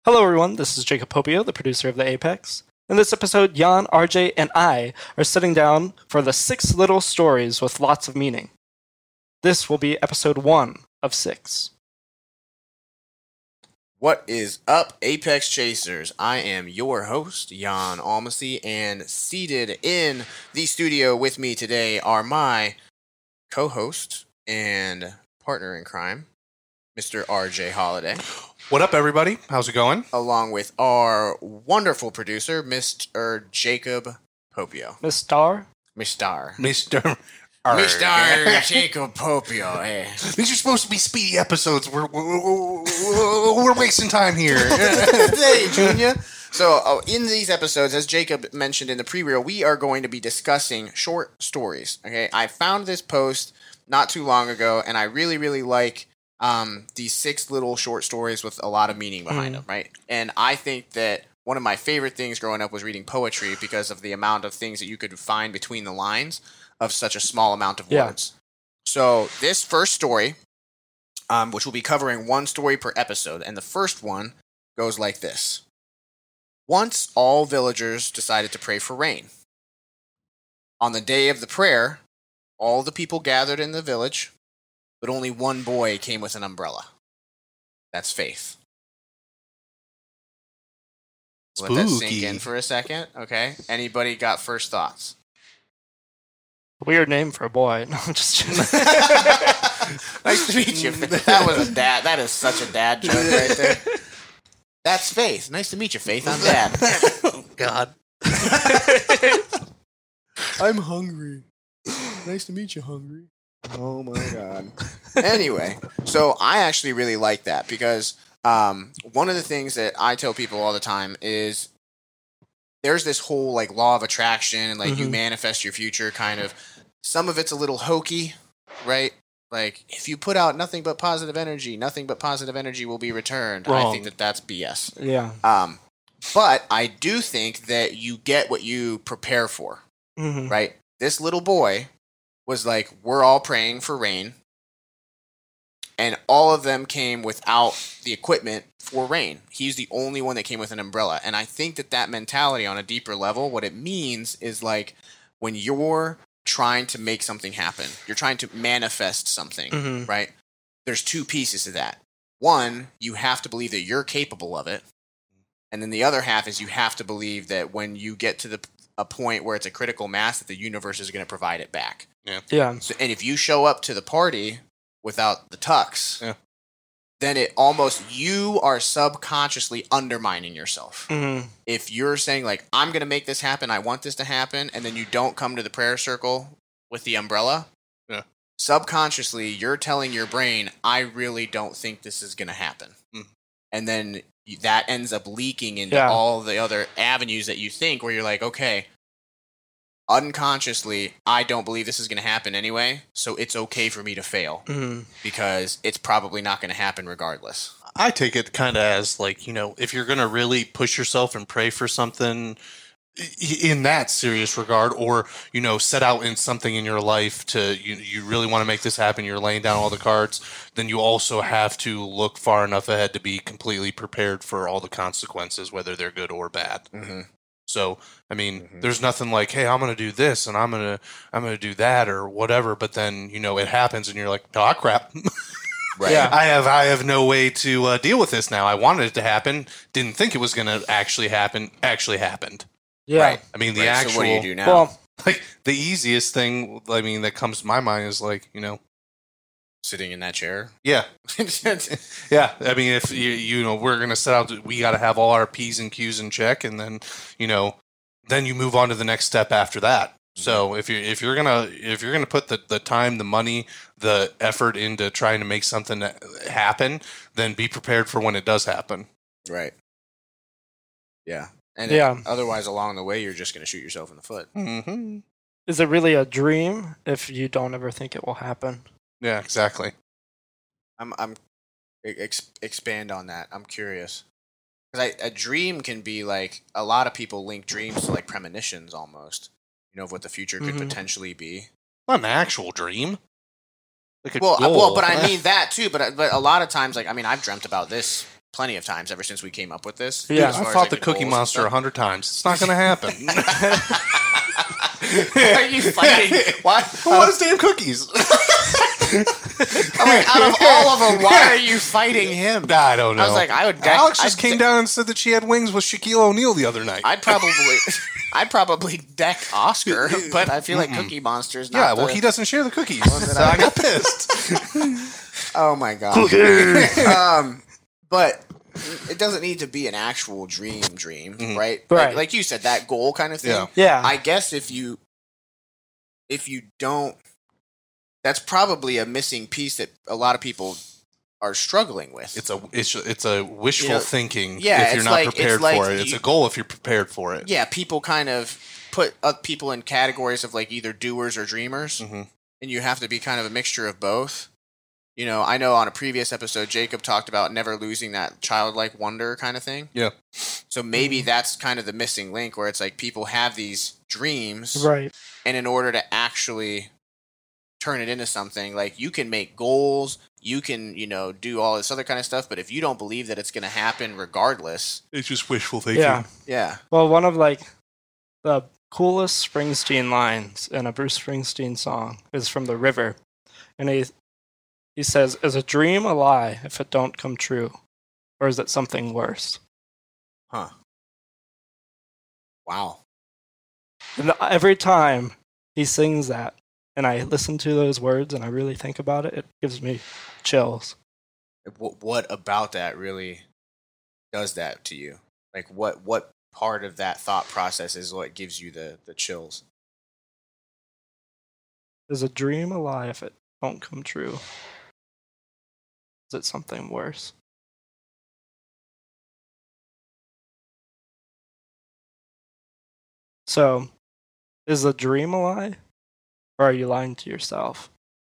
Hello, everyone. This is Jacob Popio, the producer of The Apex. In this episode, Jan, RJ, and I are sitting down for the 6 little stories with lots of meaning. This will be episode 1 of 6. What is up, Apex Chasers? I am your host, Jan Almasy, and seated in the studio with me today are my co-host and partner in crime, Mr. RJ Holiday. What up, everybody? How's it going? Along with our wonderful producer, Mr. Jacob Popio. Mr. Mr. Mr. Jacob Popio. Hey. These are supposed to be speedy episodes. We're wasting time here. Hey, Junior. So, in these episodes, as Jacob mentioned in the pre-reel, we are going to be discussing short stories. Okay, I found this post not too long ago, and I really, really like these 6 little short stories with a lot of meaning behind them, right? And I think that one of my favorite things growing up was reading poetry because of the amount of things that you could find between the lines of such a small amount of words. So this first story, which we'll be covering one story per episode, and the first one goes like this. Once all villagers decided to pray for rain. On the day of the prayer, all the people gathered in the village, but only one boy came with an umbrella. That's faith. Let that sink in for a second, okay? Anybody got first thoughts? Weird name for a boy. No, I'm just kidding. Nice to meet you. That was a dad. That is such a dad joke right there. That's Faith. Nice to meet you, Faith. I'm Dad. Oh, God. I'm hungry. Nice to meet you, hungry. Oh, my God. Anyway, so I actually really like that because one of the things that I tell people all the time is there's this whole like law of attraction and like you manifest your future kind of. Some of it's a little hokey, right? Like if you put out nothing but positive energy will be returned. Wrong. I think that that's BS. Yeah. But I do think that you get what you prepare for, right? This little boy was like, we're all praying for rain. And all of them came without the equipment for rain. He's the only one that came with an umbrella. And I think that that mentality on a deeper level, what it means is like when you're trying to make something happen, you're trying to manifest something, right? There's 2 pieces to that. One, you have to believe that you're capable of it. And then the other half is you have to believe that when you get to a point where it's a critical mass, that the universe is going to provide it back. Yeah. So, and if you show up to the party without the tux, then it almost, you are subconsciously undermining yourself. If you're saying like, I'm going to make this happen, I want this to happen, and then you don't come to the prayer circle with the umbrella, subconsciously you're telling your brain, I really don't think this is going to happen. And then that ends up leaking into all the other avenues that you think where you're like, okay, unconsciously, I don't believe this is going to happen anyway, so it's okay for me to fail because it's probably not going to happen regardless. I take it kind of as like, you know, if you're going to really push yourself and pray for something in that serious regard, or, you know, set out in something in your life to, you really want to make this happen, you're laying down all the cards, then you also have to look far enough ahead to be completely prepared for all the consequences, whether they're good or bad. So, I mean, there's nothing like, hey, I'm going to do this and I'm going to do that or whatever. But then, you know, it happens and you're like, oh, crap. Right. Yeah. I have no way to deal with this now. I wanted it to happen. Didn't think it was going to actually happen. Actually happened. Yeah. Right. I mean, the actual. So what do you do now? Well, like the easiest thing, I mean, that comes to my mind is like, you know, sitting in that chair. yeah. Yeah. I mean, if you know, we're going to set out, we got to have all our P's and Q's in check. And then, you know, then you move on to the next step after that. So if you're gonna put the time, the money, the effort into trying to make something happen, then be prepared for when it does happen. Right. Yeah. And otherwise, along the way, you're just going to shoot yourself in the foot. is it really a dream if you don't ever think it will happen? Yeah, exactly. Expand on that. I'm curious. Because a dream can be like, a lot of people link dreams to like premonitions almost, you know, of what the future could potentially be. Not an actual dream. Like a Well, goal. but I mean that too. But a lot of times, like, I mean, I've dreamt about this plenty of times ever since we came up with this. Yeah. as I far as, fought like, the Cookie goals and Monster stuff. 100 times. It's not going to happen. Why are you fighting? Why? Who wants damn cookies? Out of all of them, why are you fighting him? I don't know. I was like, I would. Alex just came down and said that she had wings with Shaquille O'Neal the other night. I'd probably deck Oscar, but I feel like Cookie Monster's not. Yeah, well, the- he doesn't share the cookies, so I got pissed. Oh my god. But it doesn't need to be an actual dream, right? Right. Like you said, that goal kind of thing. Yeah. Yeah. I guess if you don't, that's probably a missing piece that a lot of people are struggling with. It's a wishful You know, thinking yeah, if you're it's not like- prepared it's like for it. It's you- a goal if you're prepared for it. Yeah, people kind of put people in categories of like either doers or dreamers, Mhm. and you have to be kind of a mixture of both. You know, I know on a previous episode, Jacob talked about never losing that childlike wonder kind of thing. Yeah. So maybe that's kind of the missing link where it's like people have these dreams, Right. and in order to actually turn it into something, like you can make goals, you can, do all this other kind of stuff, but if you don't believe that it's going to happen regardless, It's just wishful thinking. Yeah. yeah. Well, one of like the coolest Springsteen lines in a Bruce Springsteen song is from The River, and he says, "Is a dream a lie if it don't come true, or is it something worse?" Huh. Wow. And every time he sings that, and I listen to those words and I really think about it, it gives me chills. What about that really does that to you? Like what part of that thought process is what gives you the chills? Is a dream a lie if it don't come true? Is it something worse? So, is a dream a lie? Or are you lying to yourself?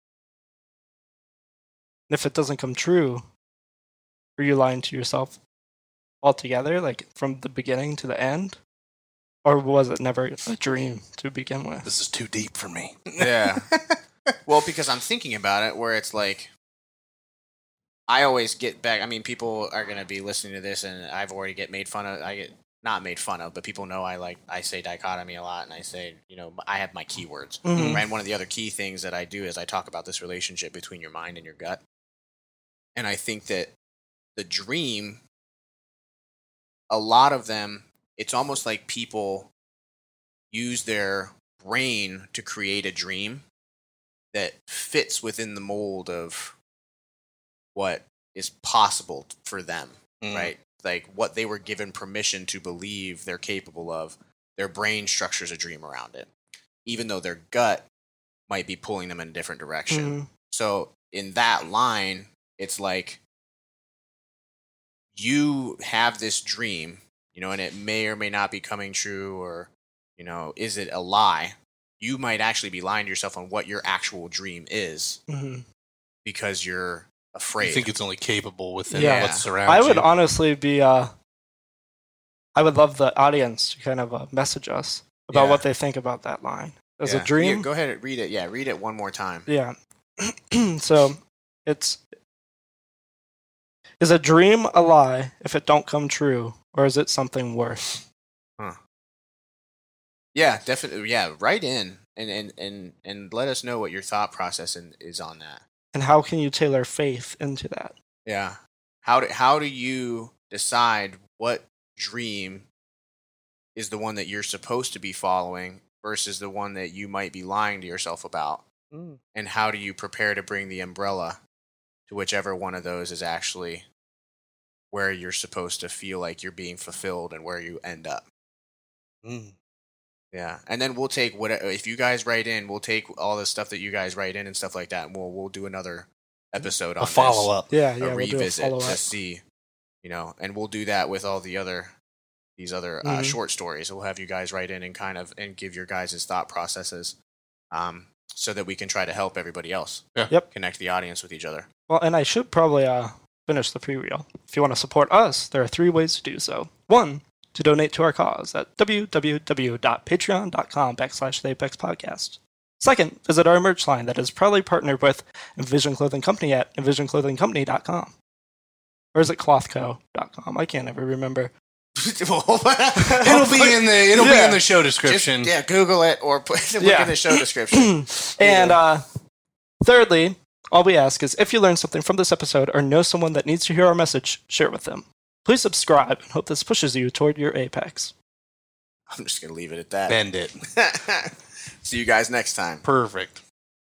And if it doesn't come true, are you lying to yourself altogether, like from the beginning to the end? Or was it never a dream to begin with? This is too deep for me. Yeah. Well, because I'm thinking about it where it's like I always get back. I mean, people are going to be listening to this and I've already made fun of. I get not made fun of, but people know I say dichotomy a lot and I say, I have my keywords. Mhm. Right? And one of the other key things that I do is I talk about this relationship between your mind and your gut. And I think that the dream, a lot of them, it's almost like people use their brain to create a dream that fits within the mold of what is possible for them, right? Like what they were given permission to believe they're capable of, their brain structures a dream around it, even though their gut might be pulling them in a different direction. Mhm. So in that line, it's like you have this dream, and it may or may not be coming true, or, is it a lie? You might actually be lying to yourself on what your actual dream is Mhm. because you're afraid. You think it's only capable within Yeah. what's around I you. would honestly be. I would love the audience to kind of message us about Yeah. what they think about that line. As Yeah. a dream, Yeah, go ahead and read it. Yeah, read it one more time. yeah. So it's is a dream a lie if it don't come true, or is it something worse? Yeah, definitely. Yeah, write in and let us know what your thought process is on that. And how can you tailor faith into that? Yeah. How do you decide what dream is the one that you're supposed to be following versus the one that you might be lying to yourself about? And how do you prepare to bring the umbrella to whichever one of those is actually where you're supposed to feel like you're being fulfilled and where you end up? Yeah, and then we'll take if you guys write in, we'll take all the stuff that you guys write in and stuff like that, and we'll do another episode on a follow up. Yeah, a we'll do a revisit to follow-up. see, and we'll do that with all these other Mhm. short stories. We'll have you guys write in and give your guys' thought processes, so that we can try to help everybody else. Yeah. Yep. Connect the audience with each other. Well, and I should probably finish the pre-reel. If you want to support us, there are 3 ways to do so. 1, to donate to our cause at www.patreon.com/theapexpodcast. 2nd, visit our merch line that is proudly partnered with Envision Clothing Company at envisionclothingcompany.com. Or is it clothco.com? I can't ever remember. It'll be in the show description. Just, Google it or look in the show description. And thirdly, all we ask is if you learned something from this episode or know someone that needs to hear our message, share it with them. Please subscribe and hope this pushes you toward your apex. I'm just going to leave it at that. Bend it. See you guys next time. Perfect.